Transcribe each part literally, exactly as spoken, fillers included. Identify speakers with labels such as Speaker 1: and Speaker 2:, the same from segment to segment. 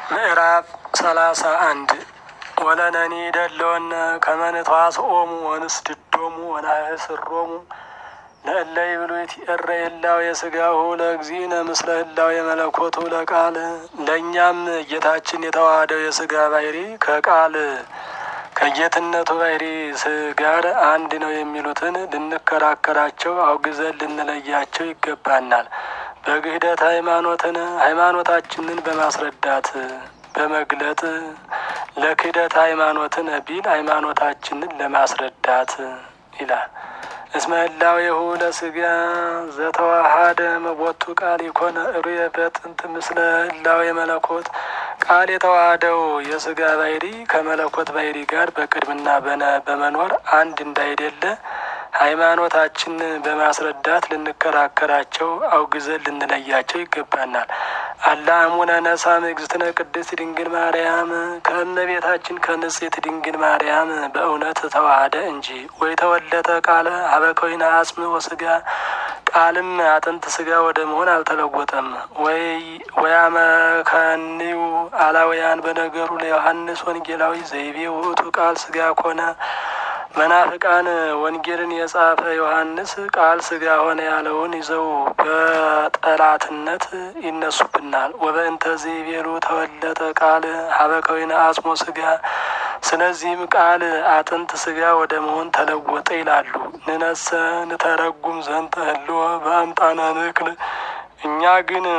Speaker 1: ምዕራፍ ሰላሳ አንድ ወለነኒ ደለወነ ከመንቷስኦሙ ወንስድዶሙ ወናህስሮሙ ለእለ ይብሉት እረ የላው የስጋሁ ለእግዚእነ ምስለ ህላው የመለኮቱ ለቃል። ለእኛም ጌታችን የተዋሃደው የስጋ ባሕሪ ከቃል ከጌትነቱ ባሕሪ ጋር አንድ ነው የሚሉትን ልንከራከራቸው አውግዘን ልንለያቸው ይገባናል። በግህደት ሃይማኖትን ሃይማኖታችንን በማስረዳት በመግለጥ ለክህደት ሃይማኖትን ቢል ሃይማኖታችንን ለማስረዳት ይላል። እስመ ህላዌሁ ለስጋ ዘተዋሃደ መቦቱ ቃል ይኮነ ሩየ በጥንት ምስለ ህላዌ መለኮት። ቃል የተዋሃደው የስጋ ባሕሪ ከመለኮት ባሕሪ ጋር በቅድምና በመኖር አንድ እንዳይደለ ሃይማኖታችን በማስረዳት ልንከራከራቸው አውግዘን ልንለያቸው ይገባናል። አላ እሙነ ነሳም እግዝእትነ ቅድስት ድንግል ማርያም ከእመቤታችን ከንጽሕት ድንግል ማርያም በእውነት ተዋሃደ እንጂ። ወይ ተወለጠ ቃለ ሀበከዊነ አጽም ወስጋ ቃልም አጥንት ስጋ ወደ መሆን አልተለወጠም። ወይ ወያመከኒው አላውያን በነገሩ ለዮሐንስ ወንጌላዊ ዘይቤ ውእቱ ቃል ስጋ ኮነ። መናፍቃን ወንጌልን የጻፈ ዮሐንስ ቃል ስጋ ሆነ ያለውን ይዘው በጠላትነት ይነሱብናል። ወበእንተ ዘይቤሉ ተወለጠ ቃል ሀበከዊነ አጽሞ ስጋ ስለዚህም ቃል አጥንት ስጋ ወደ መሆን ተለወጠ ይላሉ። ንነሰ ንተረጉም ዘንተ ህልዎ በአምጣነ ንክል እኛ ግን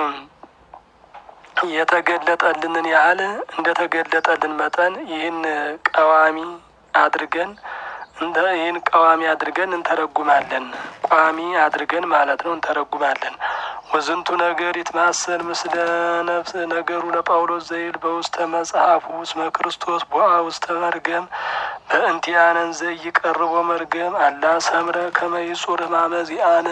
Speaker 1: የተገለጠልንን ያህል እንደተገለጠልን መጠን ይህን ቀዋሚ አድርገን እንደ ይህን ቀዋሚ አድርገን እንተረጉማለን። ቋሚ አድርገን ማለት ነው እንተረጉማለን። ወዝንቱ ነገር ይትማሰል ምስለ ነፍስ ነገሩ ለጳውሎስ ዘይል በውስተ መጽሐፉ እስመ ክርስቶስ ቦአ ውስተ መርገም በእንቲአነን ዘይቀርቦ መርገም አላ ሰምረ ከመ ይጹር ሕማመ ዚአነ።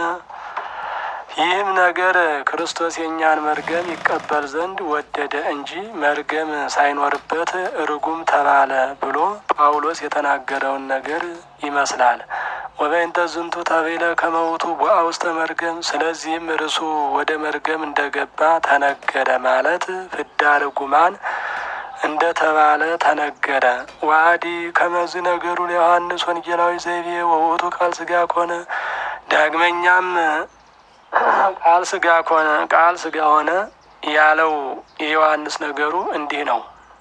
Speaker 1: ይህም ነገር ክርስቶስ የእኛን መርገም ይቀበል ዘንድ ወደደ እንጂ መርገም ሳይኖርበት ርጉም ተባለ ብሎ ጳውሎስ የተናገረውን ነገር ይመስላል። ወበእንተ ዝንቱ ተቤለ ከመ ውእቱ ቦአ ውስተ መርገም ስለዚህም እርሱ ወደ መርገም እንደገባ ተነገረ ማለት ፍዳ ርጉማን እንደ ተባለ ተነገረ። ዋዲ ከመዝ ነገሩ ለዮሐንስ ወንጌላዊ ዘይቤ ወውእቱ ቃል ስጋ ኮነ። ዳግመኛም ቃል ስጋ ኮነ ቃል ስጋ ሆነ ያለው የዮሐንስ ነገሩ እንዲህ ነው።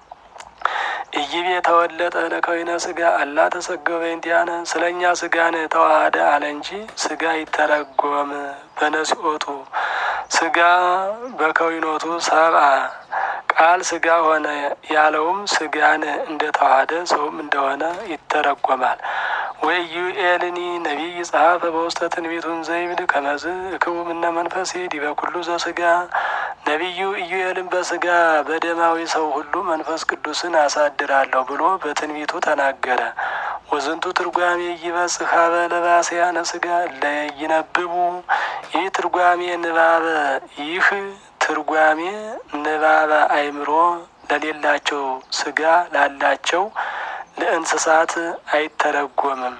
Speaker 1: ኢይቤ ተወለጠ ለከዊነ ስጋ አላ ተሰገበ እንቲአነ ስለኛ ስጋን ተዋሃደ አለ እንጂ ስጋ ይተረጎም በነሲኦቱ ስጋ በከዊኖቱ ሰብአ። ቃል ስጋ ሆነ ያለውም ስጋን እንደተዋሃደ ሰውም እንደሆነ ይተረጎማል። ወኢዩኤልኒ ነቢይ ጸሐፈ በውስተ ትንቢቱን ዘይብል ከመዝ እክቡ እምነ መንፈሴ ዲበ ኩሉ ዘስጋ። ነቢዩ ኢዩኤልን በስጋ በደማዊ ሰው ሁሉ መንፈስ ቅዱስን አሳድራለሁ ብሎ በትንቢቱ ተናገረ። ወዝንቱ ትርጓሜ ይበጽሕ ኀበ ለባስያነ ስጋ ለይነብቡ። ይህ ትርጓሜ ንባበ ይህ ትርጓሜ ንባበ አእምሮ ለሌላቸው ስጋ ላላቸው ለእንስሳት አይተረጎምም።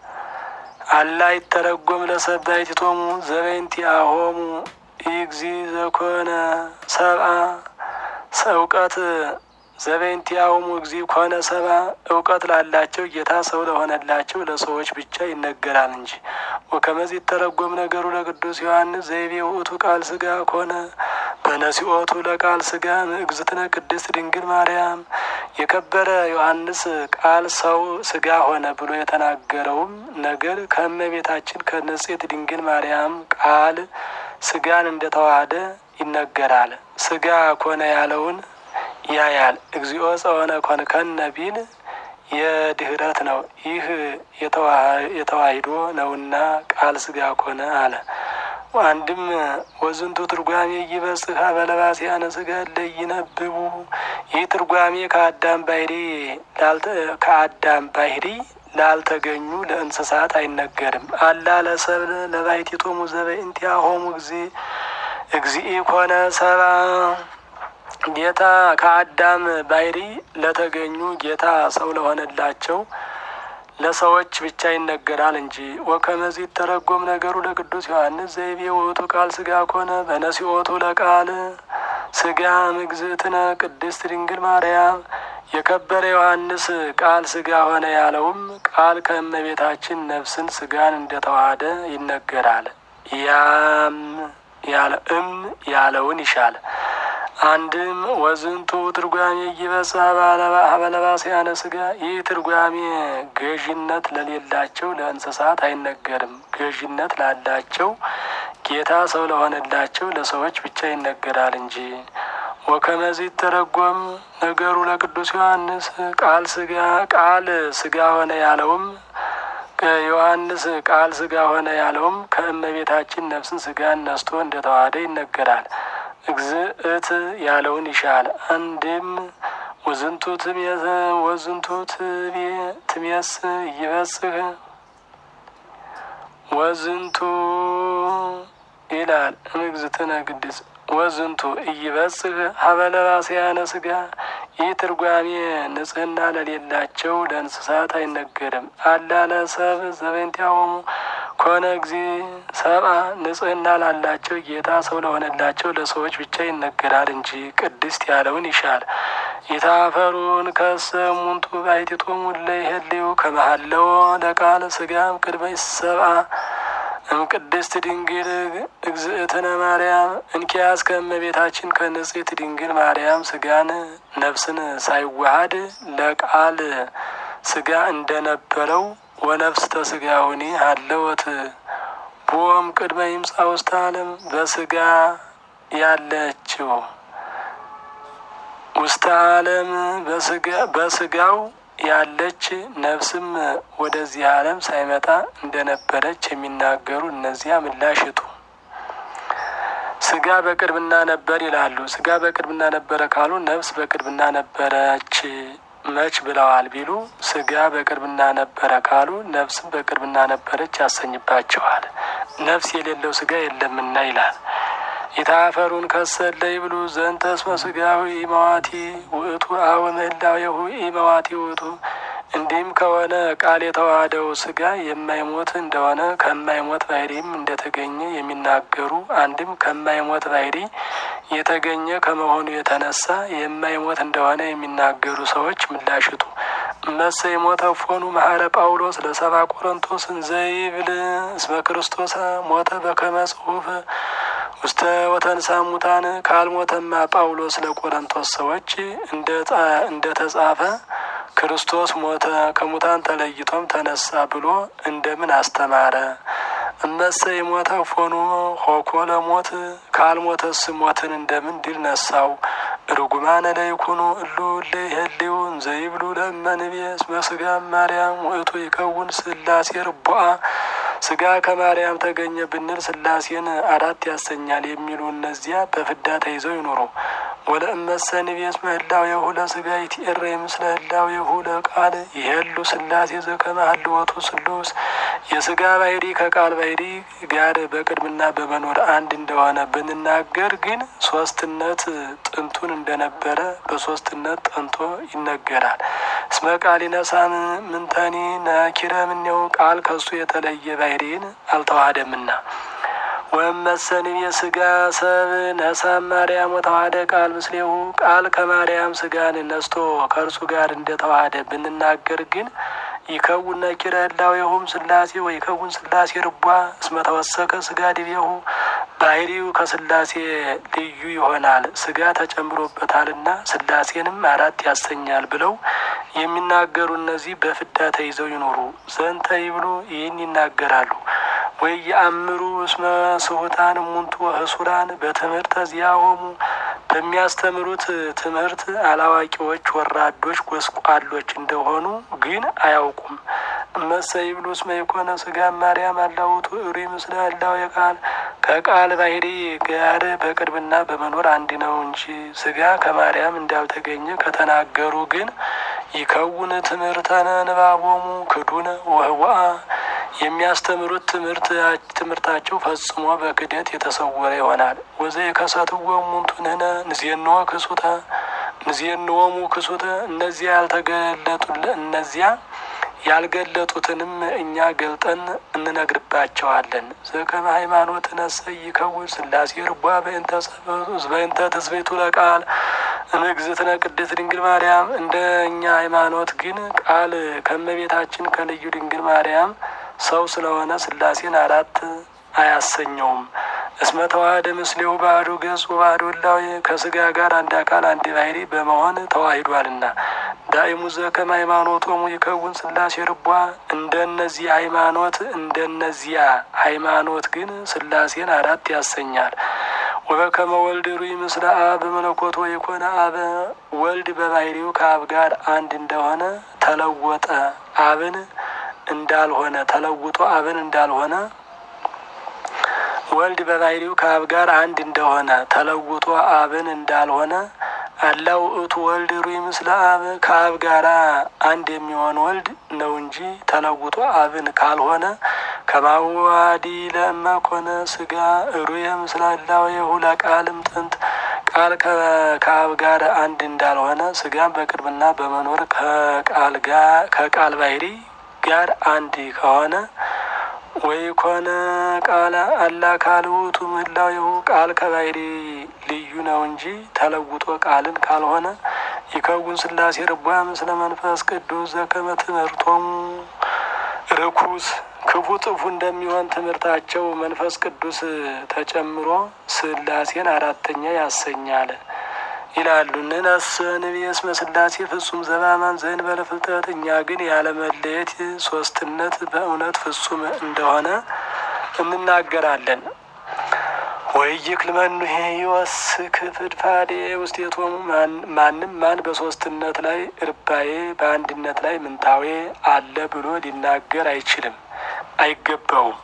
Speaker 1: አላ ይተረጎም ለሰባይቲቶሙ ዘበእንቲአሆሙ እግዚእ ዘኮነ ሰብአ እውቀት ዘበእንቲአሆሙ እግዚእ ኮነ ሰብአ እውቀት ላላቸው ጌታ ሰው ለሆነላቸው ለሰዎች ብቻ ይነገራል እንጂ። ወከመዝ ይተረጎም ነገሩ ለቅዱስ ዮሐንስ ዘይቤ ውእቱ ቃል ስጋ ኮነ በነሲኦቱ ለቃል ስጋ እግዝእትነ ቅድስት ድንግል ማርያም። የከበረ ዮሐንስ ቃል ሰው ስጋ ሆነ ብሎ የተናገረውም ነገር ከእመቤታችን ከንጽሕት ድንግል ማርያም ቃል ስጋን እንደተዋሃደ ይነገራል። ስጋ ኮነ ያለውን ያያል። እግዚኦ ጸወነ ኮንከነ ቢል የድህረት ነው። ይህ የተዋሂዶ ነውና ቃል ስጋ ኮነ አለ። አንድም ወዝንቱ ትርጓሜ ይበጽሕ ኀበ ለባስያነ ስጋ ለይነብቡ። ይህ ትርጓሜ ከአዳም ባሕሪ ከአዳም ባሕሪ ላልተገኙ ለእንስሳት አይነገርም። አላ ለሰብእ ለባሕቲቶሙ ዘበእንቲአሆሙ እግዚእ እግዚእ ኮነ ሰብአ። ጌታ ከአዳም ባሕሪ ለተገኙ ጌታ ሰው ለሆነላቸው ለሰዎች ብቻ ይነገራል እንጂ። ወከመዝ ይተረጎም ነገሩ ለቅዱስ ዮሐንስ ዘይቤ ውእቱ ቃል ስጋ ኮነ በነሲኦቱ ለቃል ስጋ እግዝእትነ ቅድስት ድንግል ማርያም የከበረ ዮሐንስ ቃል ስጋ ሆነ ያለውም ቃል ከእመቤታችን ነፍስን ስጋን እንደተዋሃደ ይነገራል። ያም ያለ እም ያለውን ይሻል። አንድም ወዝንቱ ትርጓሜ ይበሳ ባለባስያነ ስጋ ይህ ትርጓሜ ገዥነት ለሌላቸው ለእንስሳት አይነገርም። ገዥነት ላላቸው ጌታ ሰው ለሆነላቸው ለሰዎች ብቻ ይነገራል እንጂ። ወከመዚ ተረጎም ነገሩ ለቅዱስ ዮሐንስ ቃል ስጋ ቃል ስጋ ሆነ ያለውም ዮሐንስ ቃል ስጋ ሆነ ያለውም ከእመቤታችን ነፍስን ስጋን ነስቶ እንደተዋሃደ ይነገራል። እግዝእት ያለውን ይሻል። አንድም ወዝንቱ ትሜስ ወዝንቱ ትቤ ትሜስ ይበጽህ ወዝንቱ ይላል እግዝእትነ ቅድስ ወዝንቱ እይበጽህ ሀበለባስያነ ስጋ ይህ ትርጓሜ ንጽህና ለሌላቸው ለእንስሳት አይነገርም። አላለ ሰብ ዘበንቲያሆሙ ኮነ ጊዜ ሰብአ ንጽህና ላላቸው ጌታ ሰው ለሆነላቸው ለሰዎች ብቻ ይነገራል እንጂ ቅድስት ያለውን ይሻል። ይታፈሩን ከሰሙንቱ ባይቲቶሙ ለይሄልዩ ከመሃለው ለቃል ስጋም ቅድመ ሰብአ እምቅድስት ድንግል እግዝእትነ ማርያም እንኪያስ ከእመቤታችን ከንጽሕት ድንግል ማርያም ስጋን ነፍስን ሳይዋሃድ ለቃል ስጋ እንደነበረው ወነፍስተ ስጋሁኒ ሀለወት ቦም ቅድመ ይምጻ ውስተ ዓለም በስጋ ያለችው ውስተ ዓለም በስጋ በስጋው ያለች ነፍስም ወደዚህ ዓለም ሳይመጣ እንደነበረች የሚናገሩ እነዚያ ምላሽቱ ስጋ በቅድምና ነበር ይላሉ። ስጋ በቅድምና ነበረ ካሉ ነፍስ በቅድምና ነበረች መች ብለዋል ቢሉ ስጋ በቅድምና ነበረ ካሉ ነፍስም በቅድምና ነበረች ያሰኝባቸዋል። ነፍስ የሌለው ስጋ የለምና ይላል። ይታፈሩን ከሰለ ይብሉ ዘንተ እስመ ስጋዊ ኢመዋቲ ውእቱ አወ ምህላዌሁ ኢመዋቲ ውእቱ። እንዲህም ከሆነ ቃል የተዋሃደው ስጋ የማይሞት እንደሆነ ከማይሞት ባህሪም እንደተገኘ የሚናገሩ አንድም ከማይሞት ባህሪ የተገኘ ከመሆኑ የተነሳ የማይሞት እንደሆነ የሚናገሩ ሰዎች ምላሽቱ መሰ የሞተ ፎኑ መሐረ ጳውሎስ ለሰባ ቆሮንቶስ እንዘይብል እስመ ክርስቶስ ሞተ በከመ ጽሑፍ ውስተ ወተንሳ ሙታን ካልሞተማ ጳውሎስ ለቆሮንቶስ ሰዎች እንደ ተጻፈ ክርስቶስ ሞተ ከሙታን ተለይቶም ተነሳ ብሎ እንደምን አስተማረ? እመሰ የሞተ ፎኑ ሆኮ ለሞት ካልሞተስ ሞትን እንደምን ድል ነሳው? ርጉማነ ለይኩኑ እሉ ለይሄልዩ እንዘይብሉ ለመንቤ እስመ ስጋ ማርያም ውእቱ ይከውን ስላሴ ርቡአ ስጋ ከማርያም ተገኘ ብንል ስላሴን አራት ያሰኛል የሚሉ እነዚያ በፍዳ ተይዘው ይኖሩ። ወለእመሰ ንቤስ ምህላዌሁ ለስጋ ይትኤረይ ምስለ ህላዌሁ ለቃል ይሄሉ ስላሴ ዘከመ ሀልወቱ ስሉስ የስጋ ባህሪ ከቃል ባህሪ ጋር በቅድምና በመኖር አንድ እንደሆነ ብንናገር ግን ሶስትነት ጥንቱን እንደነበረ በሶስትነት ጠንቶ ይነገራል። እስመ ቃል ይነሳም ምንተኒ ነኪረ ምኔው ቃል ከሱ የተለየ ባህሪን አልተዋሃደምና። ወመሰን የስጋ ሰብ ነሳ ማርያም ወተዋሃደ ቃል ምስሌሁ ቃል ከማርያም ስጋን ነስቶ ከእርሱ ጋር እንደተዋሃደ ብንናገር ግን ይከውን ነኪረ ህላዌሁም ስላሴ ወይከውን ስላሴ ርቧ እስመ ተወሰከ ስጋ ዲቤሁ ባህሪው ከስላሴ ልዩ ይሆናል ስጋ ተጨምሮበታልና ስላሴንም አራት ያሰኛል ብለው የሚናገሩ እነዚህ በፍዳ ተይዘው ይኖሩ ዘንተ ይብሉ ይህን ይናገራሉ። ወይ ያምሩ እስመ ስሁታን ሙንቱ ወህሱራን በትምህርት ዚያሆሙ በሚያስተምሩት ትምህርት አላዋቂዎች ወራዶች ጎስቋሎች እንደሆኑ ግን አያውቁም። እመሰ ይብሉ እስመ የኮነ ስጋ ማርያም አላውቱ እሪ ምስለ ህላዌ ቃል ከቃል ባህሪ ጋር በቅድምና በመኖር አንድ ነው እንጂ ስጋ ከማርያም እንዳልተገኘ ከተናገሩ ግን ይከውን ትምህርተነ ንባቦሙ ክዱነ ወህዋ የሚያስተምሩት ትምህርት ትምህርታቸው ፈጽሞ በክደት የተሰወረ ይሆናል። ወዘይ ከሰትወ ሙንቱንነ ንዜንወ ክሱተ ንዜንወሙ ክሱተ እነዚያ ያልተገለጡልን እነዚያ ያልገለጡትንም እኛ ገልጠን እንነግርባቸዋለን። ዘከመ ሃይማኖት ነሰይ ይከውን ሥላሴ ርቧ በእንተ በእንተ ትስብእቱ ለቃል እምእግዝእትነ ቅድስት ድንግል ማርያም። እንደ እኛ ሃይማኖት ግን ቃል ከእመቤታችን ከልዩ ድንግል ማርያም ሰው ስለሆነ ሥላሴን አራት አያሰኘውም። እስመ ተዋህደ ምስሌሁ ባሕዱ ገጹ ባሕዱ እላዌ ከሥጋ ጋር አንድ አካል አንድ ባሕሪ በመሆን ተዋሂዷልና። ዳእሙ ዘከመ ሃይማኖቶሙ ይከውን ሥላሴ ርቧ እንደነዚህ ሃይማኖት እንደነዚያ ሃይማኖት ግን ሥላሴን አራት ያሰኛል። ወበከመ ወልድ ሩይ ምስለ አብ በመለኮቱ የኮነ አብ ወልድ በባሕሪው ከአብ ጋር አንድ እንደሆነ ተለወጠ አብን እንዳልሆነ ተለውጦ አብን እንዳልሆነ ወልድ በባሕሪው ከአብ ጋር አንድ እንደሆነ ተለውጦ አብን እንዳልሆነ አላ ውእቱ ወልድ ሩይ ምስለ አብ ከአብ ጋራ አንድ የሚሆን ወልድ ነው እንጂ ተለውጦ አብን ካልሆነ ከማዋዲ ለእመ ኮነ ሥጋ ሩየ ምስለ እላዌሁ ለቃልም ጥንት ቃል ከአብ ጋር አንድ እንዳልሆነ ሥጋም በቅድምና በመኖር ከቃል ጋር ከቃል ባሕሪ ጋር አንድ ከሆነ ወይ ኮነ ቃል አላ ካል ውእቱ ምህላዌሁ ቃል ከባሕሪ ልዩ ነው እንጂ ተለውጦ ቃልን ካልሆነ ይከውን ሥላሴ ርቧ ምስለ መንፈስ ቅዱስ ዘከመ ትምህርቶሙ ርኩስ ክፉ ጥፉ እንደሚሆን ትምህርታቸው መንፈስ ቅዱስ ተጨምሮ ሥላሴን አራተኛ ያሰኛል ይላሉ። ንነስ ንቤ እስመ ሥላሴ ፍጹም ዘበአማን ዘእንበለ ፍልጠት እኛ ግን ያለመለየት ሶስትነት በእውነት ፍጹም እንደሆነ እንናገራለን። ወይክል መኑሄ ይወስክ ፍድፋዴ ውስቴቶሙ ማንም ማን በሶስትነት ላይ እርባዬ በአንድነት ላይ ምንታዌ አለ ብሎ ሊናገር አይችልም አይገባውም።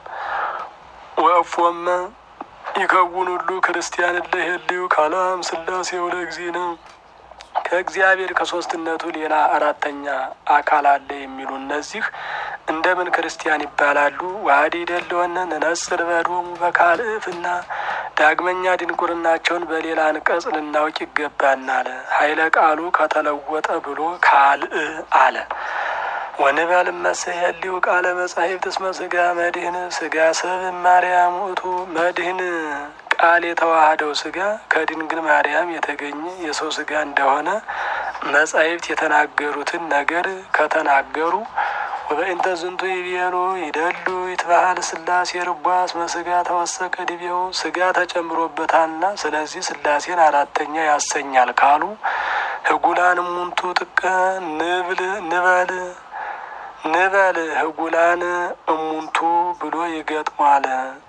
Speaker 1: ወእፎመ ይከውን ሁሉ ክርስቲያን ለሄልዩ ካላም ሥላሴ ወለ እግዚእነ ከእግዚአብሔር ከሶስትነቱ ሌላ አራተኛ አካል አለ የሚሉ እነዚህ እንደምን ክርስቲያን ይባላሉ? ዋዲ ደለወነ ነነጽር በዶሙ በካልእፍና ዳግመኛ ድንቁርናቸውን በሌላ አንቀጽ ልናውቅ ይገባናል። ኃይለ ቃሉ ከተለወጠ ብሎ ካልእ አለ። ወንበል መሰየልዩ ቃለ መጻሕፍት እስመ ሥጋ መድህን ሥጋ ሰብ ማርያም ውእቱ መድህን ቃል የተዋሃደው ሥጋ ከድንግል ማርያም የተገኘ የሰው ሥጋ እንደሆነ መጻሕፍት የተናገሩትን ነገር ከተናገሩ ወበእንተ ዝንቱ ይቤሉ ይደሉ ይትባሃል ሥላሴ ርቧ እስመ ሥጋ ተወሰከ ዲቤው ሥጋ ተጨምሮበታልና ስለዚህ ሥላሴን አራተኛ ያሰኛል ካሉ ህጉላን ሙንቱ ጥቀ ንብል ንበል ንበል ህጉላን እሙንቱ ብሎ ይገጥሟል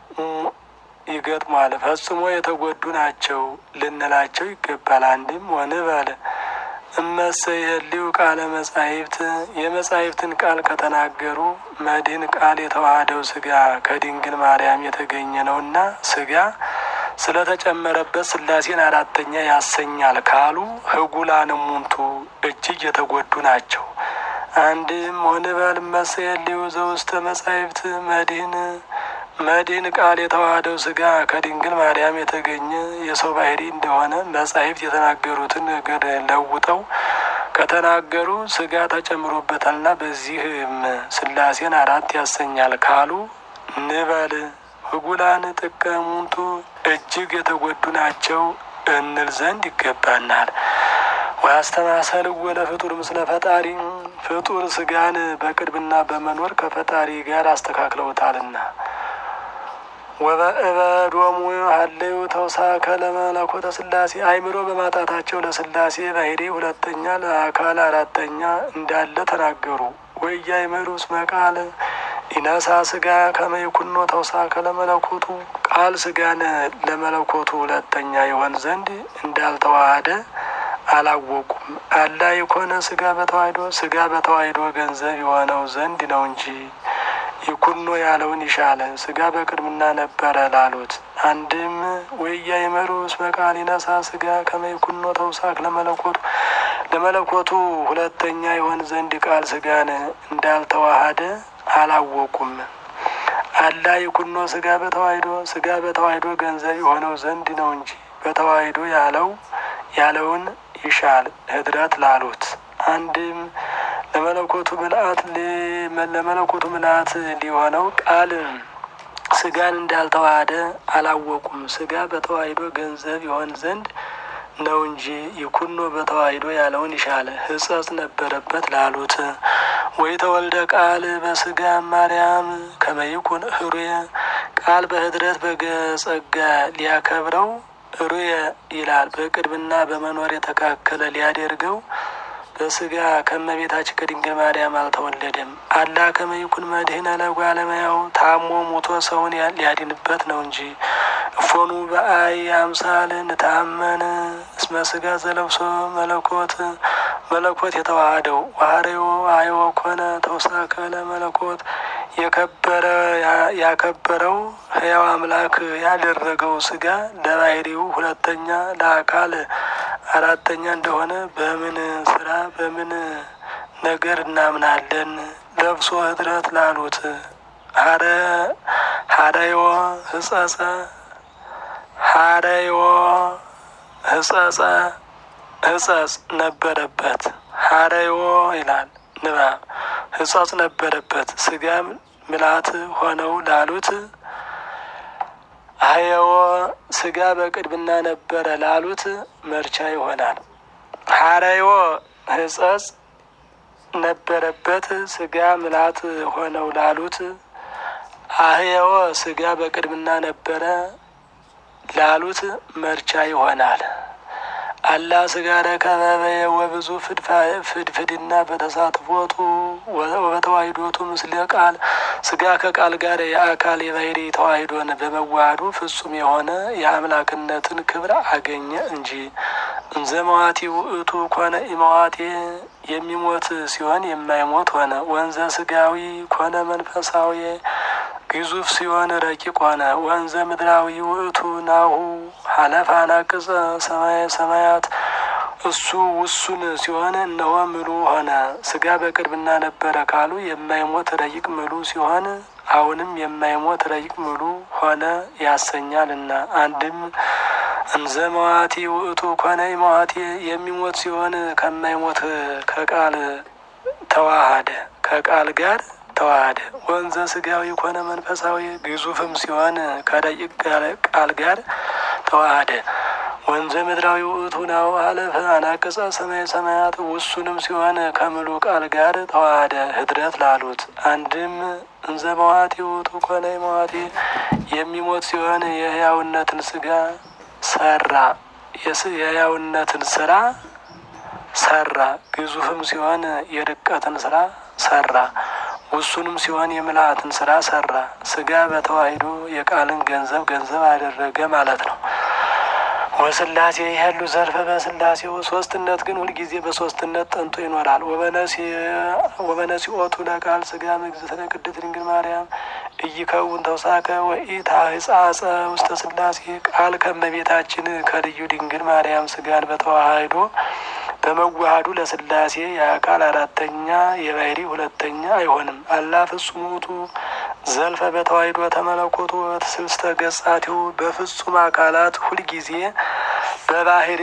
Speaker 1: ይገጥሟል ፈጽሞ የተጎዱ ናቸው ልንላቸው ይገባል። አንድም ወንበል እመሰየልዩ ቃለ መጻሕፍት የመጻሕፍትን ቃል ከተናገሩ መድህን ቃል የተዋሃደው ሥጋ ከድንግል ማርያም የተገኘ ነውና ሥጋ ስለተጨመረበት ሥላሴን አራተኛ ያሰኛል ካሉ ህጉላን እሙንቱ እጅግ የተጎዱ ናቸው። አንድም ወንበል እመሰየልዩ ዘውስተ መጻሕፍት መድህን መድህን ቃል የተዋሃደው ሥጋ ከድንግል ማርያም የተገኘ የሰው ባሕሪ እንደሆነ መጻሕፍት የተናገሩትን ነገር ለውጠው ከተናገሩ ሥጋ ተጨምሮበታልና በዚህም ሥላሴን አራት ያሰኛል ካሉ ንበል ህጉላን ጥቀ እሙንቱ እጅግ የተጎዱ ናቸው እንል ዘንድ ይገባናል። ወአስተማሰል ወለ ፍጡር ምስለ ፈጣሪ ፍጡር ሥጋን በቅድምና በመኖር ከፈጣሪ ጋር አስተካክለውታልና ወበእበዶሙ ሀሌው ተውሳከ ለመለኮተ ሥላሴ አእምሮ በማጣታቸው ለሥላሴ ባሕሪ ሁለተኛ ለአካል አራተኛ እንዳለ ተናገሩ። ወኢያእመሩ እስመ ቃል ኢነሣ ሥጋ ከመ ይኩኖ ተውሳከ ለመለኮቱ ቃል ሥጋን ለመለኮቱ ሁለተኛ ይሆን ዘንድ እንዳልተዋሃደ አላወቁም። አላ የኮነ ሥጋ በተዋሕዶ ሥጋ በተዋሕዶ ገንዘብ የሆነው ዘንድ ነው እንጂ ይኩኖ ያለውን ይሻለ ሥጋ በቅድምና ነበረ ላሉት። አንድም ወኢያእመሩ እስመ ቃል ኢነሣ ሥጋ ከመ ይኩኖ ተውሳክ ለመለኮቱ ለመለኮቱ ሁለተኛ ይሆን ዘንድ ቃል ሥጋን እንዳልተዋሃደ አላወቁም። አላ ይኩኖ ሥጋ በተዋሕዶ ሥጋ በተዋሕዶ ገንዘብ የሆነው ዘንድ ነው እንጂ በተዋሕዶ ያለው ያለውን ይሻል ህድረት ላሉት። አንድም ለመለኮቱ ምልአት ለመለኮቱ ምልአት ሊሆነው ቃል ስጋን እንዳልተዋሃደ አላወቁም። ስጋ በተዋሂዶ ገንዘብ ይሆን ዘንድ ነው እንጂ ይኩኖ በተዋሂዶ ያለውን ይሻለ ሕጸጽ ነበረበት ላሉት። ወይ ተወልደ ቃል በስጋ ማርያም ከመይኩን ህሩየ ቃል በህድረት በገጸጋ ሊያከብረው ሩየ ይላል። በቅድምና በመኖር የተካከለ ሊያደርገው በስጋ ከመቤታችን ከድንግል ማርያም አልተወለደም። አላ ከመይኩን መድህነ ለጓለመያው ታሞ ሙቶ ሰውን ሊያድንበት ነው እንጂ። እፎኑ በአይ አምሳል ንታመን እስመ ስጋ ዘለብሶ መለኮት መለኮት የተዋሃደው ዋህሬዎ አዮ ኮነ ተውሳከ ለመለኮት የከበረ ያከበረው ሕያው አምላክ ያደረገው ስጋ ለባህሪው ሁለተኛ ለአካል አራተኛ እንደሆነ በምን ስራ በምን ነገር እናምናለን? ለብሶ ህድረት ላሉት ሀረ ሀረዮ ህጸጸ ሀረዮ ህጸጸ ህጸጽ ነበረበት። ሀረዮ ይላል ንባብ ህጸጽ ነበረበት ስጋም ምልአት ሆነው ላሉት አየዎ ስጋ በቅድምና ነበረ ላሉት መርቻ ይሆናል። ሀረዮ ህጸጽ ነበረበት ስጋ ምልአት ሆነው ላሉት አህየዎ ስጋ በቅድምና ነበረ ላሉት መርቻ ይሆናል። አላ ስጋ ረከበ ወብዙ ፍድፍድና በተሳትፎቱ ወበተዋሂዶቱ ምስለ ቃል ስጋ ከቃል ጋር የአካል የባህሪ ተዋሂዶን በመዋሃዱ ፍጹም የሆነ የአምላክነትን ክብር አገኘ እንጂ። እንዘ መዋቲ ውእቱ ኮነ ኢመዋቴ የሚሞት ሲሆን የማይሞት ሆነ። ወንዘ ስጋዊ ኮነ መንፈሳዊ ግዙፍ ሲሆን ረቂቅ ሆነ። ወንዘ ምድራዊ ውእቱ ናሁ ሀለፋ ናቅጸ ሰማየ ሰማያት እሱ ውሱን ሲሆን እነሆ ምሉ ሆነ። ስጋ በቅድምና ነበረ ካሉ የማይሞት ረቂቅ ምሉ ሲሆን አሁንም የማይሞት ረቂቅ ምሉ ሆነ ያሰኛልና። አንድም እንዘ መዋቲ ውእቱ ኮነ ኢመዋቴ የሚሞት ሲሆን ከማይሞት ከቃል ተዋሃደ ከቃል ጋር ተዋሃደ። ወንዘ ስጋዊ ኮነ መንፈሳዊ ግዙፍም ሲሆን ከረቂቅ ቃል ጋር ተዋሃደ። ወንዘ ምድራዊ ውእቱ ናሁ ሀለፈ አናቅጸ ሰማየ ሰማያት ውሱንም ሲሆን ከምሉ ቃል ጋር ተዋሃደ ህድረት ላሉት። አንድም እንዘ መዋቲ ውእቱ ኮነ ኢመዋቴ የሚሞት ሲሆን የህያውነትን ስጋ ሰራ የህያውነትን ስራ ሰራ። ግዙፍም ሲሆን የርቀትን ስራ ሰራ። ውሱንም ሲሆን የምልአትን ስራ ሰራ። ስጋ በተዋሂዶ የቃልን ገንዘብ ገንዘብ አደረገ ማለት ነው። ወስላሴ ያሉ ዘርፈ በስላሴው ሶስትነት ግን ሁልጊዜ በሶስትነት ጠንቶ ይኖራል። ወበነሲኦቱ ለቃል ስጋ ምግዝእትነ ቅድስት ድንግል ማርያም እይከውን ተውሳከ ወኢታ ህጻጸ ውስተ ስላሴ ቃል ከመቤታችን ከልዩ ድንግል ማርያም ስጋን በተዋሂዶ በመዋሃዱ ለስላሴ የአካል አራተኛ የባህሪ ሁለተኛ አይሆንም። አላ ፍጹም ውእቱ ዘልፈ በተዋሂዶ ተመለኮቱ ስልስተ ገጻቲው በፍጹም አካላት ሁልጊዜ በባህሪ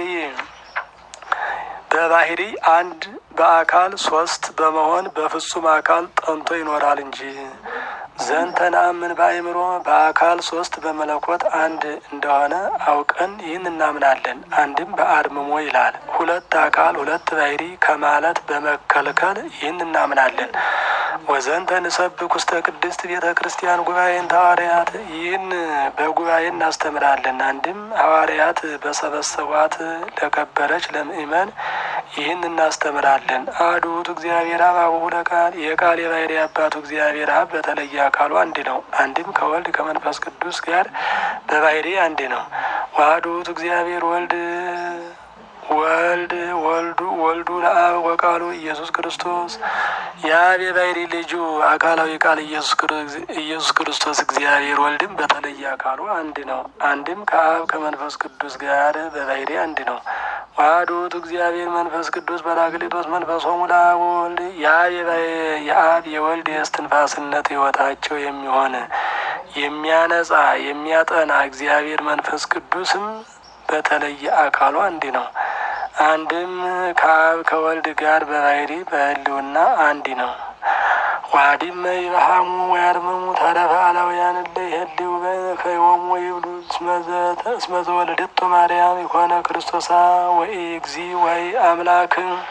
Speaker 1: በባህሪ አንድ በአካል ሶስት በመሆን በፍጹም አካል ጠንቶ ይኖራል እንጂ። ዘንተናምን በአእምሮ በአካል ሶስት በመለኮት አንድ እንደሆነ አውቀን ይህን እናምናለን። አንድም በአርምሞ ይላል ሁለት አካል ሁለት ባህሪ ከማለት በመከልከል ይህን እናምናለን። ወዘንተ ንሰብክ ውስተ ቅድስት ቤተ ክርስቲያን ጉባኤን ሐዋርያት ይህን በጉባኤ እናስተምራለን። አንድም ሐዋርያት በሰበሰቧት ለከበረች ለምእመን ይህን እናስተምራለን። አሐዱ ውእቱ እግዚአብሔር አብ አቡሁ ለቃል የቃል የባህሪ አባቱ እግዚአብሔር አብ በተለየ አካሉ አንድ ነው። አንድም ከወልድ ከመንፈስ ቅዱስ ጋር በባህሪ አንድ ነው። ወአሐዱ ውእቱ እግዚአብሔር ወልድ ወልድ ወልዱ ወልዱ ለአብ ወቃሉ ኢየሱስ ክርስቶስ የአብ የባህሪ ልጁ አካላዊ ቃል ኢየሱስ ክርስቶስ እግዚአብሔር ወልድም በተለየ አካሉ አንድ ነው። አንድም ከአብ ከመንፈስ ቅዱስ ጋር በባህሪ አንድ ነው። ወአሐዱ ውእቱ እግዚአብሔር መንፈስ ቅዱስ በራክሊጦስ መንፈሶሙ ለአብ ወልድ የአብ የወልድ የእስትንፋስነት ሕይወታቸው የሚሆን የሚያነጻ የሚያጠና እግዚአብሔር መንፈስ ቅዱስም በተለየ አካሉ አንድ ነው። አንድም ከአብ ከወልድ ጋር በባህሪ በህልውና አንድ ነው። ዋዲመ ይብሃሙ ወያርመሙ ተረፈ አላውያን እለ ይሄልው በከዮሙ ወይብሉ እስመ ዘወለደቶ ማርያም ይኮነ ክርስቶሳ ወይ እግዚ ወይ አምላክ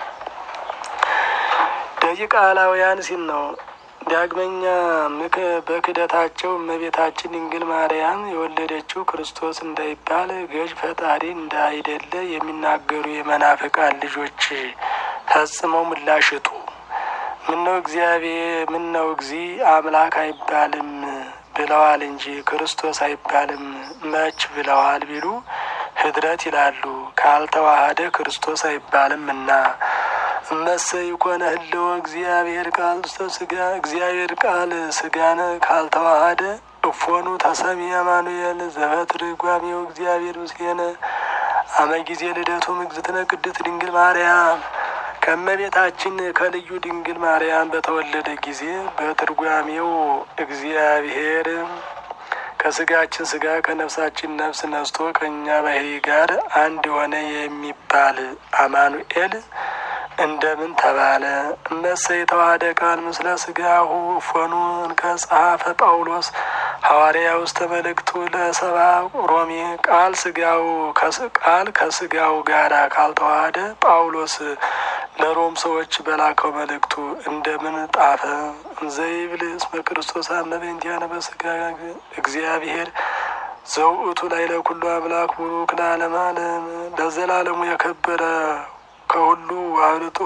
Speaker 1: ደቂቀ አላውያን ሲል ነው። ዳግመኛ ምክ በክደታቸው እመቤታችን ድንግል ማርያም የወለደችው ክርስቶስ እንዳይባል ገዥ ፈጣሪ እንዳይደለ የሚናገሩ የመናፍቃን ልጆች ፈጽመው ምላሽጡ ምነው እግዚአብሔር ምነው እግዚ አምላክ አይባልም ብለዋል እንጂ ክርስቶስ አይባልም መች ብለዋል ቢሉ ህድረት ይላሉ። ካልተዋሃደ ክርስቶስ አይባልምና እመሰ ይኮነ ህልው እግዚአብሔር ቃል ስጋ እግዚአብሔር ቃል ስጋነ ካልተዋሃደ እፎኑ ተሰሚ አማኑኤል ዘበትርጓሜው እግዚአብሔር ምስሌነ አመ ጊዜ ልደቱ እግዝእትነ ቅድስት ድንግል ማርያም ከእመቤታችን ከልዩ ድንግል ማርያም በተወለደ ጊዜ በትርጓሜው እግዚአብሔር ከስጋችን ስጋ ከነፍሳችን ነፍስ ነስቶ ከእኛ ባህሪ ጋር አንድ ሆነ የሚባል አማኑኤል እንደምን ተባለ? እመሰ የተዋሃደ ቃል ምስለ ስጋሁ እፎኑ ከጸሐፈ ጳውሎስ ሐዋርያ ውስተ መልእክቱ ለሰባ ሮሜ ቃል ስጋው ቃል ከስጋው ጋር ካልተዋሃደ ጳውሎስ ለሮም ሰዎች በላከው መልእክቱ እንደምን ጣፈ? ዘይብል እስመ ክርስቶስ አመ በእንቲአነ በስጋ እግዚአብሔር ዘውእቱ ላይ ለኩሉ አምላክ ቡሩክ ለዓለመ ዓለም ለዘላለሙ የከበረ ከሁሉ አብልጦ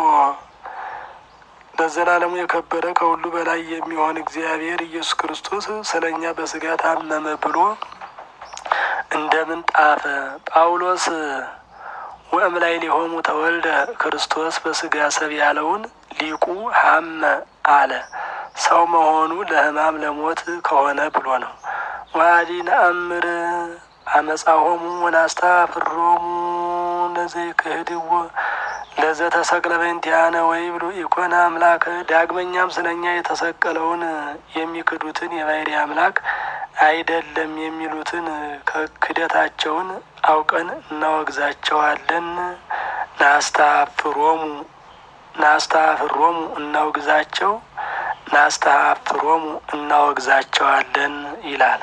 Speaker 1: ለዘላለሙ የከበረ ከሁሉ በላይ የሚሆን እግዚአብሔር ኢየሱስ ክርስቶስ ስለኛ በስጋ ታመመ ብሎ እንደምን ጣፈ? ጳውሎስ ወእምላይ ሊሆሙ ተወልደ ክርስቶስ በስጋ ሰብ ያለውን ሊቁ ሀመ አለ። ሰው መሆኑ ለሕማም ለሞት ከሆነ ብሎ ነው። ዋዲ ነአምር አመጻሆሙ ወናስታፍሮሙ ለዘይክህድዎ ለዘተሰቅለ በእንቲአነ ወይብሉ ኢኮነ አምላክ ዳግመኛም ስለኛ የተሰቀለውን የሚክዱትን የባህሪ አምላክ አይደለም የሚሉትን ከክደታቸውን አውቀን እናወግዛቸዋለን። ናስታፍሮሙ ናስታፍሮሙ እናወግዛቸው ናስታፍሮሙ እናወግዛቸዋለን ይላል።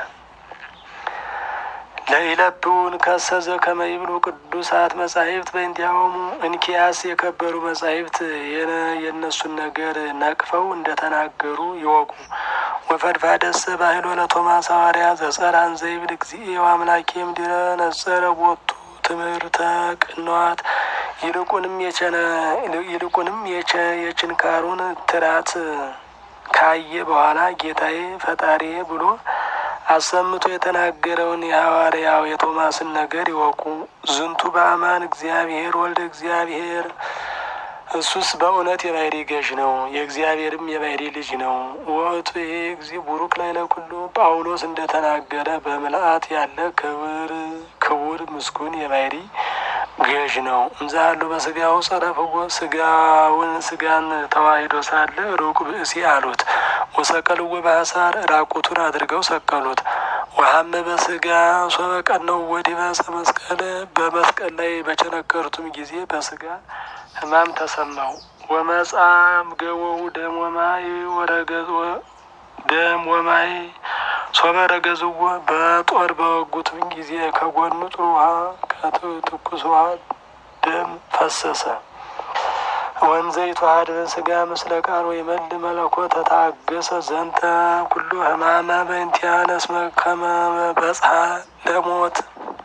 Speaker 1: ለኢለብውን ከሰዘ ከመይብሉ ቅዱሳት መጻሕፍት በእንቲአሆሙ እንኪያስ የከበሩ መጻሕፍት የነሱን ነገር ነቅፈው እንደተናገሩ ይወቁ። ወፈድፋደስ ባህሎ ለቶማስ ሐዋርያ ዘጸራን ዘይብል እግዚእ አምላኬ እምድኅረ ነጸረ ቦቱ ትምህርተ ቅንዋት ይልቁንም የቸነ ይልቁንም የቸ የችንካሩን ትራት ካየ በኋላ ጌታዬ ፈጣሪዬ ብሎ አሰምቶ የተናገረውን የሐዋርያው የቶማስን ነገር ይወቁ። ዝንቱ በአማን እግዚአብሔር ወልደ እግዚአብሔር እሱስ በእውነት የባህሪ ገዥ ነው፣ የእግዚአብሔርም የባህሪ ልጅ ነው። ወእቱ ይሄ እግዚ ቡሩክ ላይ ለኩሉ ጳውሎስ እንደተናገረ በምልአት ያለ ክብር ክቡር ምስጉን የባህሪ ገዥ ነው። እንዛሉ በስጋው ጸረፍዎ ስጋውን ስጋን ተዋሂዶ ሳለ ሩቅ ብእሲ አሉት። ወሰቀልዎ በሐሳር ራቁቱን አድርገው ሰቀሉት። ወሀመ በስጋ ሶበ ቀነው ወዲበ መስቀል በመስቀል ላይ በቸነከሩትም ጊዜ በስጋ ሕማም ተሰማው። ወመጻም ገወው ደም ወማይ ወረገዝ ደም ወማይ ሶበ ረገዝዎ በጦር በወጉትም ጊዜ ከጎኑ ጥሩ ውሃ ከትኩስ ውሃ ደም ፈሰሰ። ወንዘ ይተዋሃድ በስጋ ምስለ ቃል ወይመል መለኮት ተታገሰ ዘንተ ኩሉ ሕማመ በእንቲአነ እስመ ከመ በጽሐ ለሞት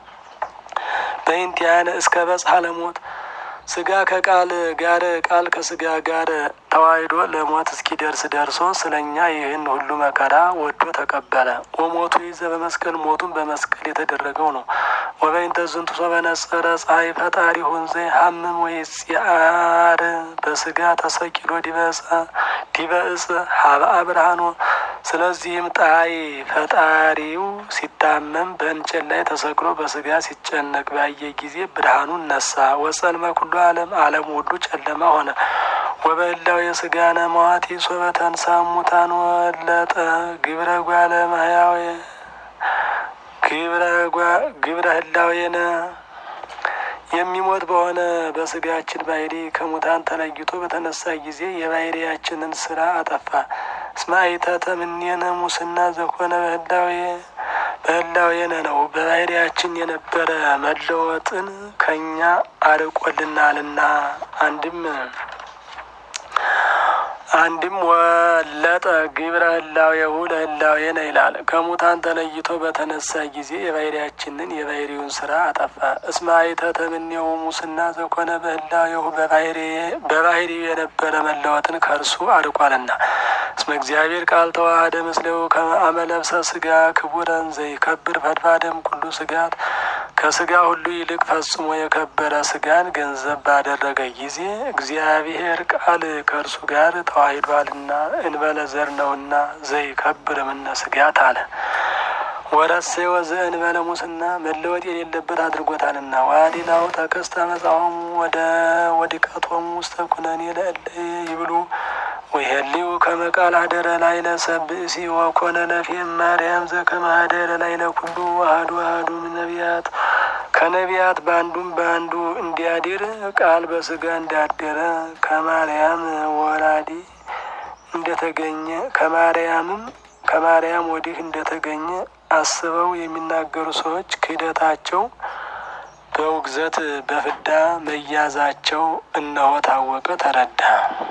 Speaker 1: በእንቲአነ እስከ በጽሐ ለሞት ስጋ ከቃል ጋር ቃል ከስጋ ጋር ተዋሂዶ ለሞት እስኪደርስ ደርሶ ስለኛ ይህን ሁሉ መከራ ወዶ ተቀበለ። ወሞቱ ይዘ በመስቀል ሞቱን በመስቀል የተደረገው ነው። ወበይንተ ዝንቱ ሶበ ነጸረ ፀሐይ ፈጣሪ ሁንዘ ሀምም ወይጽአር በስጋ ተሰቂሎ ዲበጸ ዲበጽ ሀበ አብርሃኖ ስለዚህም ፀሐይ ፈጣሪው ሲታመም በእንጨት ላይ ተሰቅሎ በስጋ ሲጨነቅ ባየ ጊዜ ብርሃኑን ነሳ። ወጸልመ ኩሉ ዓለም ዓለም ሁሉ ጨለማ ሆነ። ወበላው የስጋነ መዋቲ ሶበ ተንሳ ሙታን ወለጠ ግብረ ጓለ ማያው ግብረ ግብረ ህላዌነ የሚሞት በሆነ በስጋችን ባህሪ ከሙታን ተለይቶ በተነሳ ጊዜ የባህሪያችንን ስራ አጠፋ። እስመ አይተተ እምኔነ ሙስና ዘኮነ በህላዌ በህላዌነ ነው። በባህሪያችን የነበረ መለወጥን ከኛ አርቆልናልና። አንድም አንድም ወለጠ ግብረ ህላዌሁ ለህላዌነ ይላል። ከሙታን ተለይቶ በተነሳ ጊዜ የባህሪያችንን የባህሪውን ስራ አጠፋ። እስመ አይተተ እምኔሁ ሙስና ዘኮነ በህላዌሁ በባህሪው የነበረ መለወጥን ከእርሱ አርቋልና። እስመ እግዚአብሔር ቃል ተዋህደ ምስሌሁ ከመ አመ ለብሰ ስጋ ክቡረን ዘይከብር ፈድፋደም ኩሉ ስጋት ከስጋ ሁሉ ይልቅ ፈጽሞ የከበረ ስጋን ገንዘብ ባደረገ ጊዜ እግዚአብሔር ቃል ከእርሱ ጋር ተዋሂዷልና እንበለ ዘር ነውና ዘይከብር እምነ ስጋት አለ። ወረሴ ወዘ እንበለ ሙስና መለወጥ የሌለበት አድርጎታልና። ዋዲናው ተከስተ መጻወሙ ወደ ወድቀቶሙ ውስተ ኩነኔ ለእለ ይብሉ ወይሄሊው ከመ ቃል አደረ ላዕለ ሰብእሲ ወኮነ ለፌም ማርያም ዘከመ አደረ ላዕለ ኩሉ አሐዱ አሐዱ ነቢያት ከነቢያት በአንዱም በአንዱ እንዲያድር ቃል በስጋ እንዳደረ ከማርያም ወላዲ እንደተገኘ ከማርያምም ከማርያም ወዲህ እንደተገኘ አስበው የሚናገሩ ሰዎች ክህደታቸው በውግዘት በፍዳ መያዛቸው እነሆ ታወቀ ተረዳ።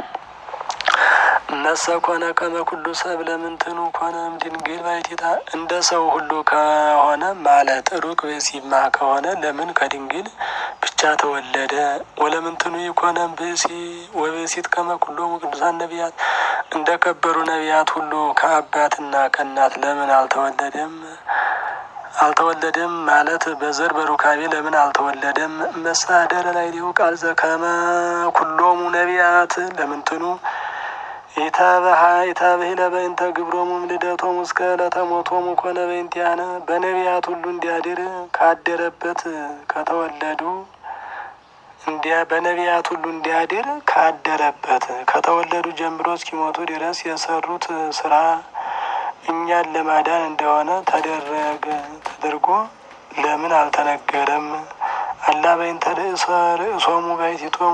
Speaker 1: እነሰ ኮነ ከመ ኩሉ ሰብ ለምንትኑ ኮነ እምድንግል ባሕቲታ እንደ ሰው ሁሉ ከሆነ ማለት ሩቅ ብእሲማ ከሆነ ለምን ከድንግል ብቻ ተወለደ? ወለምንትኑ ይኮነ ብእሲ ወብእሲት ከመ ኩሎሙ ቅዱሳን ነቢያት እንደ ከበሩ ነቢያት ሁሉ ከአባትና ከእናት ለምን አልተወለደም? አልተወለደም ማለት በዘር በሩካቤ ለምን አልተወለደም? መሳደረ ላዕሌሁ ቃል ዘከመ ኩሎሙ ነቢያት ለምንትኑ ኢታበሃ ኢታበሂለ በእንተ ግብሮሙ ልደቶሙ እስከ ዕለተ ሞቶሙ ኮነ በእንቲአነ በነቢያት ሁሉ እንዲያድር ካደረበት ከተወለዱ እንዲያ በነቢያት ሁሉ እንዲያድር ካደረበት ከተወለዱ ጀምሮ እስኪሞቱ ድረስ የሰሩት ስራ እኛን ለማዳን እንደሆነ ተደረገ ተደርጎ ለምን አልተነገረም? አላ በእንተ ርእሰ ርእሶሙ ባሕቲቶሙ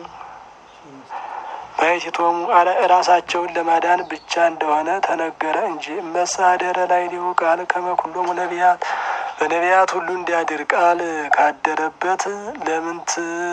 Speaker 1: ባሕቲቶሙ ራሳቸውን ለማዳን ብቻ እንደሆነ ተነገረ እንጂ። መሳደረ ላዕሌሁ ቃል ከመ ኩሎሙ ነቢያት በነቢያት ሁሉ እንዲያድር ቃል ካደረበት ለምንት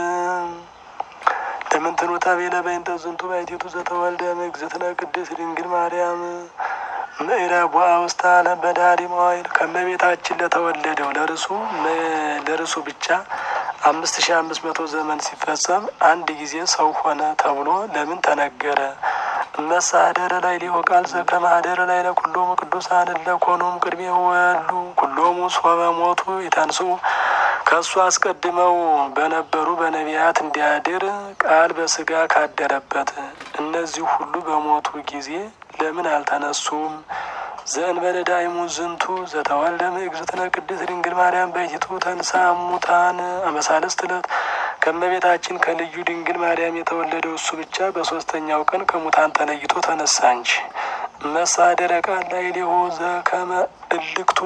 Speaker 1: ለምንትኑ ተቤለ በእንተ ዝንቱ ባሕቲቱ ዘተወልደ እምእግዝእትነ ቅድስት ድንግል ማርያም ምዕራብ ውስተ ዓለም በዳሪ መዋዕል ከእመቤታችን ለተወለደው ለርሱ ለርሱ ብቻ አምስት ሺህ አምስት መቶ ዘመን ሲፈጸም አንድ ጊዜ ሰው ሆነ ተብሎ ለምን ተነገረ? መሳደረ ላዕሌሁ ቃል ዘከመ አደረ ላዕለ ኩሎሙ ቅዱሳን እለ ኮኖሙ ቅድሜሁ ወሉ ኩሎሙ ሶበ ሞቱ ይተንሥኡ ከእሱ አስቀድመው በነበሩ በነቢያት እንዲያድር ቃል በስጋ ካደረበት እነዚህ ሁሉ በሞቱ ጊዜ ለምን አልተነሱም? ዘእንበለ ዳይሙ ዝንቱ ዘተወልደ እምእግዝእትነ ቅድስት ድንግል ማርያም ባሕቲቱ ተንሥአ እሙታን አመ ሣልስት ዕለት ከእመቤታችን ከልዩ ድንግል ማርያም የተወለደው እሱ ብቻ በሶስተኛው ቀን ከሙታን ተለይቶ ተነሳ እንጂ። መሳደረ ቃል ላዕሌሁ ዘከመ እልክቱ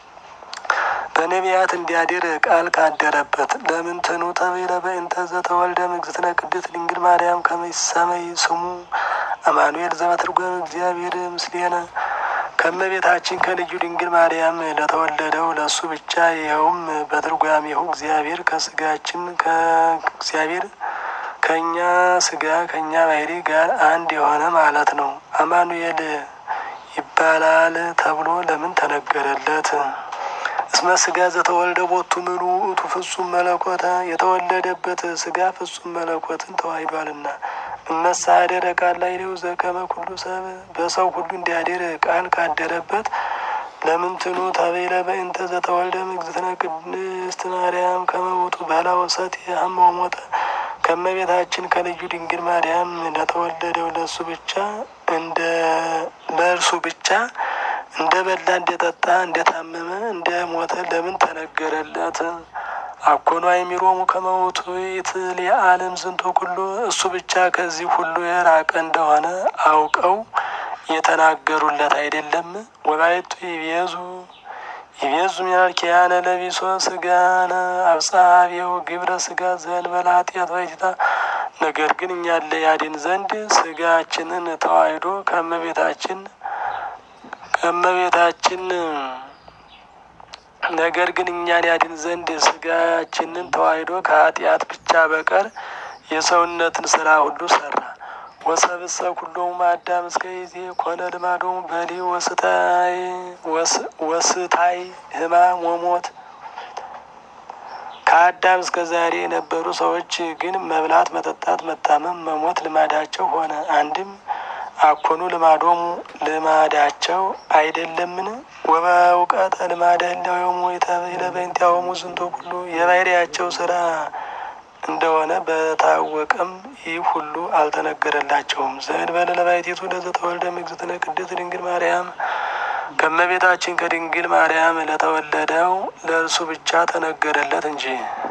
Speaker 1: በነቢያት እንዲያድር ቃል ካደረበት ለምንትኑ ተቤለ በእንተ ዘተወልደ እምእግዝእትነ ቅድስት ድንግል ማርያም ከመ ይሰመይ ስሙ አማኑኤል ዘበትርጓሜ እግዚአብሔር ምስሌነ ከእመቤታችን ከልዩ ድንግል ማርያም ለተወለደው ለእሱ ብቻ ይኸውም በትርጓሜው እግዚአብሔር ከስጋችን ከእግዚአብሔር ከእኛ ስጋ ከእኛ ባህሪ ጋር አንድ የሆነ ማለት ነው። አማኑኤል ይባላል ተብሎ ለምን ተነገረለት? እስመ ስጋ ዘተወልደ ቦቱ ምሉ ውእቱ ፍጹም መለኮተ የተወለደበት ስጋ ፍጹም መለኮትን ተዋሂዷልና። መሳደረ ቃል ላዕሌሁ ዘከመ ኩሉ ሰብ በሰው ሁሉ እንዲያድር ቃል ካደረበት ለምንትኑ ተቤለ በእንተ ዘተወልደ እምእግዝእትነ ቅድስት ማርያም ከመ ውእቱ ባሕላ ወሰትየ ሐመ ወሞተ ከእመቤታችን ከልዩ ድንግል ማርያም ለተወለደው ለእሱ ብቻ እንደ ለእርሱ ብቻ እንደ በላ እንደ ጠጣ እንደ ታመመ እንደ ሞተ ለምን ተነገረለት? አኮኑ አይሚሮሙ ከመ ውእቱ ይትለዓለም ዝንቱ ኩሉ እሱ ብቻ ከዚህ ሁሉ የራቀ እንደሆነ አውቀው የተናገሩለት አይደለም? ወባሕቱ ይቤዙ ይቤዙ ሚናልኪያነ ለቢሶ ስጋነ አብሳቢው ግብረ ስጋ ዘእንበለ ኃጢአት ባሕቲታ። ነገር ግን እኛን ለያድን ዘንድ ስጋችንን ተዋሕዶ ከእመቤታችን ከእመቤታችን ነገር ግን እኛን ያድን ዘንድ ስጋችንን ተዋሕዶ ከኃጢአት ብቻ በቀር የሰውነትን ስራ ሁሉ ሰራ። ወሰብእሰ ኩሎሙ አዳም እስከ ይዜ ኮነ ልማዶሙ በሊ ወስታይ ወስታይ ሕማም ወሞት። ከአዳም እስከ ዛሬ የነበሩ ሰዎች ግን መብላት፣ መጠጣት፣ መታመም፣ መሞት ልማዳቸው ሆነ። አንድም አኮኑ ልማዶሙ ልማዳቸው አይደለምን? ወበእውቀተ ልማደ እለወሙ ኢተብሂለ በእንቲአሆሙ ዝንቶ ኩሉ የባሕርያቸው ስራ እንደሆነ በታወቀም ይህ ሁሉ አልተነገረላቸውም። ዘእንበለ ለባሕቲቱ ለዘተወልደ እምእግዝእትነ ቅድስት ድንግል ማርያም ከእመቤታችን ከድንግል ማርያም ለተወለደው ለእርሱ ብቻ ተነገረለት እንጂ።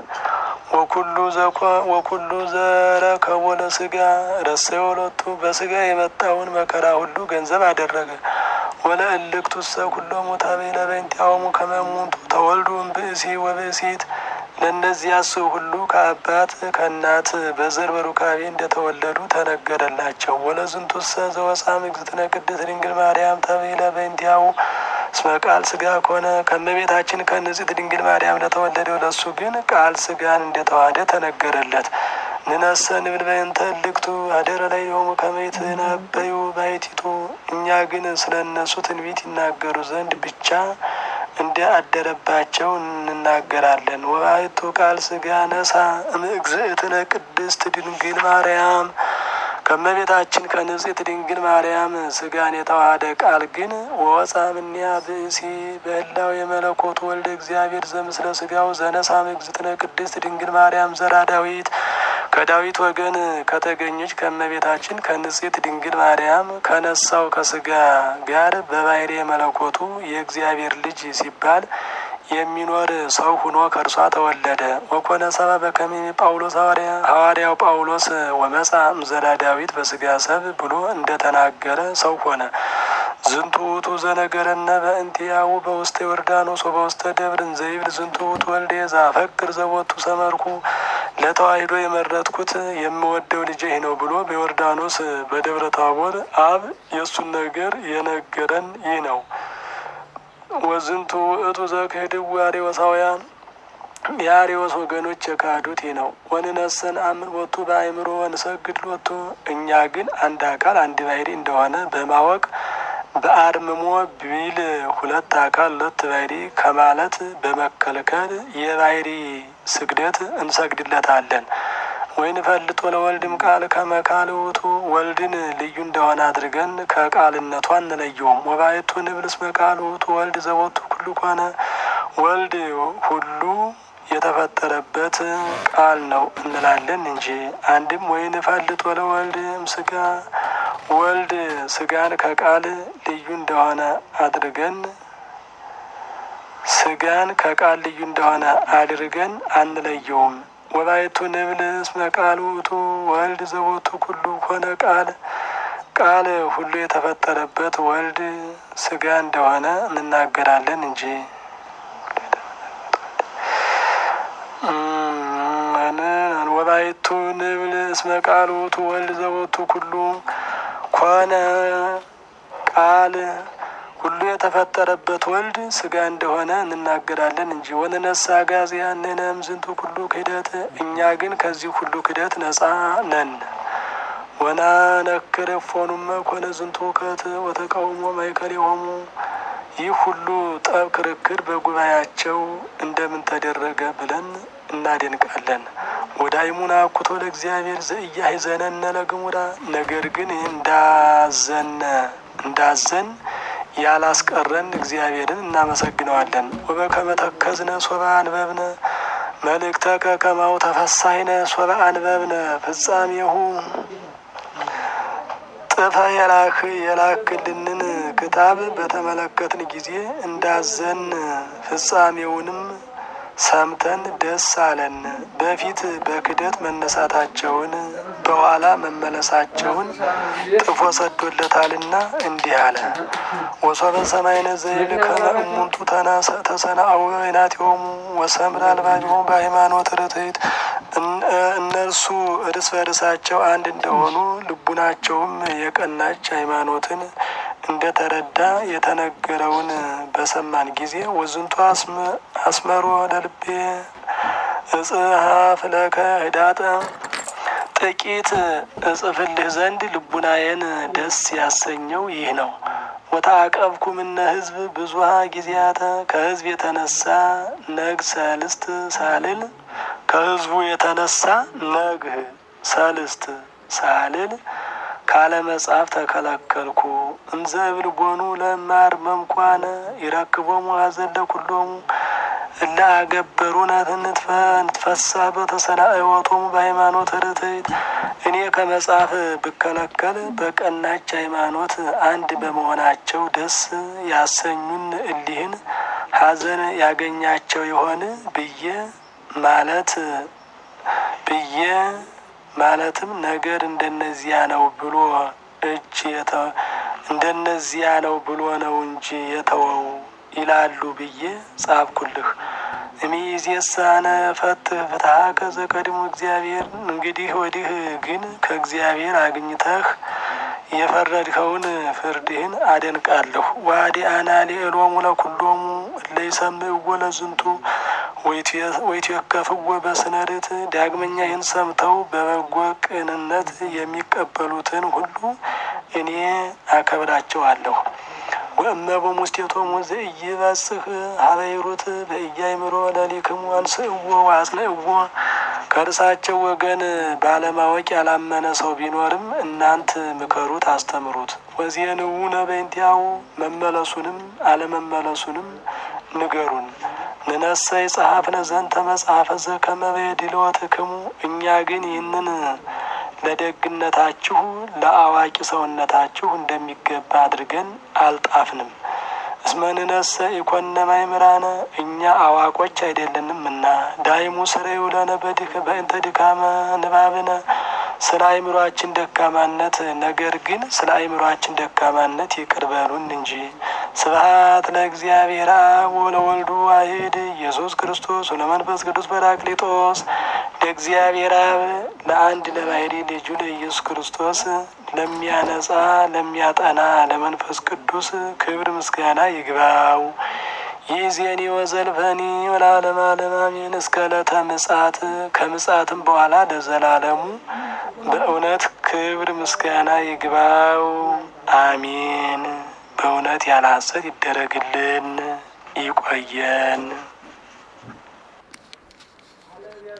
Speaker 1: ወኩሉ ዘኮ ወኩሉ ዘረከቦ ለሥጋ ረሰዮ ሎቱ በሥጋ የመጣውን መከራ ሁሉ ገንዘብ አደረገ። ወለእልክቱሰ ኩሎሙ ታቤለ በእንቲአሆሙ ከመ እሙንቱ ተወልዱ እምብእሲ ወብእሲት ለእነዚያስ ሁሉ ከአባት ከእናት በዘር በሩካቤ እንደተወለዱ ተነገረላቸው። ወለዝንቱሰ ዘወፅአ እምእግዝእትነ ቅድስት ድንግል ማርያም ተብሂለ በእንቲአሁ እስመ ቃል ሥጋ ኮነ ከእመቤታችን ከንጽሕት ድንግል ማርያም ለተወለደው ለሱ ግን ቃል ሥጋን እንደተዋሃደ ተነገረለት። ንነሰ ንብል በእንተ እልክቱ አደረ ላዕሌሆሙ ከመ ይትነበዩ ባሕቲቱ እኛ ግን ስለ እነሱ ትንቢት ይናገሩ ዘንድ ብቻ እንደ አደረባቸው እንናገራለን። ወባሕቱ ቃል ሥጋ ነሣ እምእግዝእትነ ቅድስት ድንግል ማርያም ከእመቤታችን ከንጽሕት ድንግል ማርያም ሥጋን የተዋሃደ ቃል ግን ወወፅአ እምኔሃ ብእሲ በህላዌ የመለኮቱ ወልደ እግዚአብሔር ዘምስለ ሥጋው ዘነሣ እምእግዝእትነ ቅድስት ድንግል ማርያም ዘራ ዳዊት ከዳዊት ወገን ከተገኘች ከእመቤታችን ከንጽሕት ድንግል ማርያም ከነሳው ከሥጋ ጋር በባሕርየ መለኮቱ የእግዚአብሔር ልጅ ሲባል የሚኖር ሰው ሁኖ ከእርሷ ተወለደ። ወኮነ ሰብአ በከመ ጳውሎስ ሐዋርያ ሐዋርያው ጳውሎስ ወመጽአ እምዘራ ዳዊት በሥጋ ሰብ ብሎ እንደተናገረ ሰው ሆነ። ዝንቱ ውእቱ ዘነገረነ በእንቲአሁ በውስተ ዮርዳኖስ ወበውስተ ደብር እንዘ ይብል ዝንቱ ውእቱ ወልዴ ዘአፈቅር ዘቦቱ ሰመርኩ ለተዋሕዶ የመረጥኩት የምወደው ልጄ ይህ ነው ብሎ በዮርዳኖስ በደብረ ታቦር አብ የእሱን ነገር የነገረን ይህ ነው። ወዝንቱ ውእቱ ዘክህድው አርዮሳውያን የአርዮስ ወገኖች የካዱት ይህ ነው። ወንነሰን አምን ቦቱ በአእምሮ ወንሰግድ ሎቱ እኛ ግን አንድ አካል አንድ ባሕርይ እንደሆነ በማወቅ በአርምሞ ቢል ሁለት አካል ሁለት ባሕርይ ከማለት በመከልከል የባሕርይ ስግደት እንሰግድለታለን። ወይንፈልጦ ለወልድም ቃል ከመ ቃል ውእቱ ወልድን ልዩ እንደሆነ አድርገን ከቃልነቱ አንለየውም። ወባሕቱ ንብል እስመ ቃል ውእቱ ወልድ ዘቦቱ ኩሉ ኮነ ወልድ ሁሉ የተፈጠረበት ቃል ነው እንላለን እንጂ። አንድም ወይንፈልጦ ለወልድ እምሥጋ ወልድ ሥጋን ከቃል ልዩ እንደሆነ አድርገን ሥጋን ከቃል ልዩ እንደሆነ አድርገን አንለየውም። ወባሕቱ ንብል እስመ ቃል ውእቱ ወልድ ዘቦቱ ኩሉ ኮነ ቃል ቃል ሁሉ የተፈጠረበት ወልድ ሥጋ እንደሆነ እንናገራለን እንጂ። ወባሕቱ ንብል እስመ ቃል ውእቱ ወልድ ዘቦቱ ኩሉ ኮነ ቃል ሁሉ የተፈጠረበት ወልድ ሥጋ እንደሆነ እንናገራለን እንጂ። ወንነሳ አጋዝያንነ እምዝንቱ ኩሉ ክህደት እኛ ግን ከዚህ ሁሉ ክህደት ነጻ ነን። ወናነክር እፎኑመ ኮነ ዝንቱ ውከት ወተቃውሞ ማእከሌሆሙ ይህ ሁሉ ጠብ ክርክር በጉባኤያቸው እንደምን ተደረገ ብለን እናደንቃለን። ወዳይሙና አኩቶ ለእግዚአብሔር ዘኢያሕዘነነ ለግሙራ ነገር ግን እንዳዘነ እንዳዘን ያላስቀረን እግዚአብሔርን እናመሰግነዋለን። ወበከመ ተከዝነ ሶበ አንበብነ መልእክተከ ከማሁ ተፈሳይነ ሶበ አንበብነ ፍጻሜሁ ጽፈ የላክ የላክልንን ክታብ በተመለከትን ጊዜ እንዳዘን ፍጻሜውንም ሰምተን ደስ አለን። በፊት በክደት መነሳታቸውን በኋላ መመለሳቸውን ጥፎ ሰዶለታልና እንዲህ አለ። ወሶበ ሰማይነ ዘይል ከመ እሙንቱ ተሰናአው በይናቲሆሙ ወሰምረ አልባቢሆሙ በሃይማኖት ርትዕት። እነርሱ እርስ በርሳቸው አንድ እንደሆኑ ልቡናቸውም የቀናች ሃይማኖትን እንደተረዳ የተነገረውን በሰማን ጊዜ ወዝንቱ አስመሮ ለልቤ እጽሐፍ ለከ ህዳጠ ጥቂት እጽፍልህ ዘንድ ልቡናዬን ደስ ያሰኘው ይህ ነው። ወታቀብኩ ምነ ህዝብ ብዙሃ ጊዜያተ ከህዝብ የተነሳ ነግ ሰልስት ሳልል ከህዝቡ የተነሳ ነግ ሰልስት ሳልል ካለ መጽሐፍ ተከለከልኩ። እንዘ እብልቦኑ ለማር መምኳነ ይረክቦሙ ሀዘን ለኩሎሙ እለ አገበሩነ ንትፈሳ በተሰናእዮቶሙ በሃይማኖት ርትዕት። እኔ ከመጽሐፍ ብከለከል በቀናች ሃይማኖት አንድ በመሆናቸው ደስ ያሰኙን እሊህን ሀዘን ያገኛቸው ይሆን ብዬ ማለት ብዬ ማለትም ነገር እንደነዚያ ነው ብሎ እጅ እንደነዚያ ነው ብሎ ነው እንጂ የተወው ይላሉ ብዬ ጻፍኩልህ። እሚይዜሳነ ፈትህ ፍትሐከ ዘቀድሞ እግዚአብሔር። እንግዲህ ወዲህ ግን ከእግዚአብሔር አግኝተህ የፈረድኸውን ፍርድህን አደንቃለሁ። ዋዲአና ሊእሎሙ ለኩሎሙ እለ ይሰምዕዎ ለዝንቱ ወይትወከፍዎ በስነ ርትዕ። ዳግመኛ ይህን ሰምተው በበጎ ቅንነት የሚቀበሉትን ሁሉ እኔ አከብራቸዋለሁ። ወእመቦ ሙስቴቶሙ ዘኢይበጽሕ ሀበ ይሩት በኢያእምሮ ለሊክሙ አንስእዎ ወአጽንዕዎ። ከእርሳቸው ወገን ባለማወቅ ያላመነ ሰው ቢኖርም እናንት ምከሩት፣ አስተምሩት። ወዜንውነ በእንቲአሁ መመለሱንም አለመመለሱንም ንገሩን። ንነሰይ ጸሐፍነ ዘንተ መጽሐፈ ዘከመ በዲልወትክሙ። እኛ ግን ይህንን ለደግነታችሁ ለአዋቂ ሰውነታችሁ እንደሚገባ አድርገን አልጣፍንም። እስመ ንነሰ ኢኮነ ማእምራነ እኛ አዋቆች አይደለንምና። ዳይሙ ስረዩ ለነ በዲከ በእንተ ድካመ ንባብነ ስለ አእምሯችን ደካማነት ነገር ግን ስለ አእምሯችን ደካማነት ይቅር በሉን እንጂ። ስብሐት ለእግዚአብሔር አብ ወለወልዱ ዋሕድ ኢየሱስ ክርስቶስ ወለመንፈስ ቅዱስ በራክሊጦስ። ለእግዚአብሔር አብ ለአንድ ለባሕርይ ልጁ ለኢየሱስ ክርስቶስ ለሚያነጻ ለሚያጠና ለመንፈስ ቅዱስ ክብር ምስጋና ይግባው። ይእዜኒ ወዘልፈኒ ወለዓለመ ዓለም አሜን። እስከ ዕለተ ምጽአት ከምጽአትም በኋላ ለዘላለሙ በእውነት ክብር ምስጋና ይግባው አሜን። በእውነት ያለ ሐሰት ይደረግልን። ይቆየን።